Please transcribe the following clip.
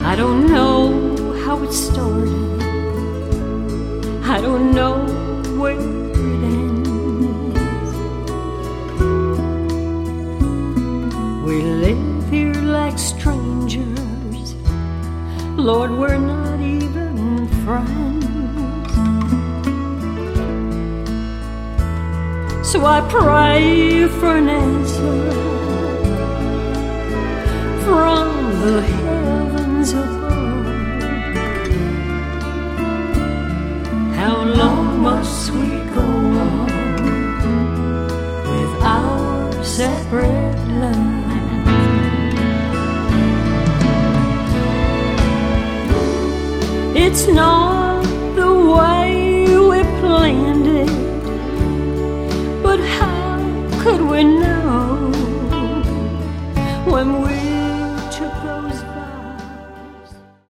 I don't know how it started, I don't know where it ends. We live here like strangers, Lord, we're not even friends. So I pray for an answer from the heavens above. How long must we go on with our separate love? It's not the way we planned it, but how could we know when we